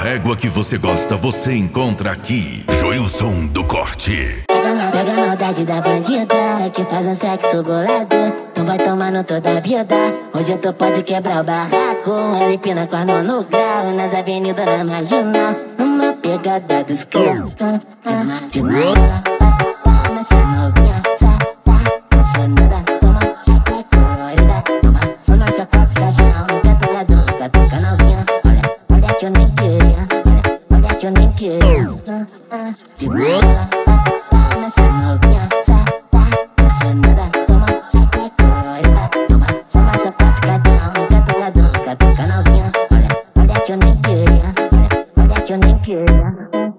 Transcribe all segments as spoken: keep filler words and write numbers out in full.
régua que você gosta, você encontra aqui. Joilson do Corte. Pega a maldade da bandida que faz um sexo bolado. Então vai tomando toda a vida. Hoje tu pode quebrar o barraco. Ela empina com a mão no grau nas avenidas da marginal. Uma pegada dos cães de novo. Nessa novinha, fa, fa, você nada. Toma, saca colorida. Toma, toma essa cocação. Cata a dança, catuca novinha. Olha, olha que eu nem queria. Olha, olha que eu nem queria. De novo. Nessa novinha, sa, sa, você nada. Toma, saca colorida. Toma, toma essa cocação. Cata a dança, catuca novinha. Olha, olha que eu nem queria. Olha, olha que eu nem queria.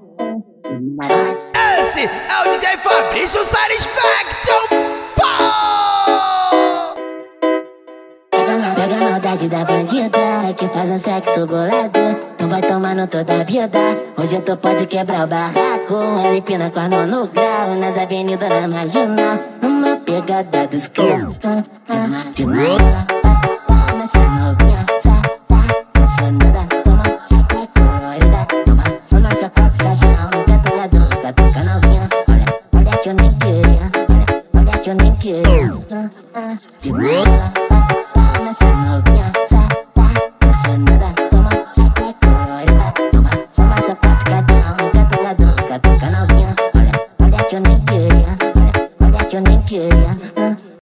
Esse é o D J Fabrício Satisfaction. Pega a maldade da bandida que faz um sexo bolado. Então vai tomando toda a vida. Hoje tu pode quebrar o barraco. Ela empina com a mão no grau nas avenidas da marginal. Uma pegada dos cães de novo.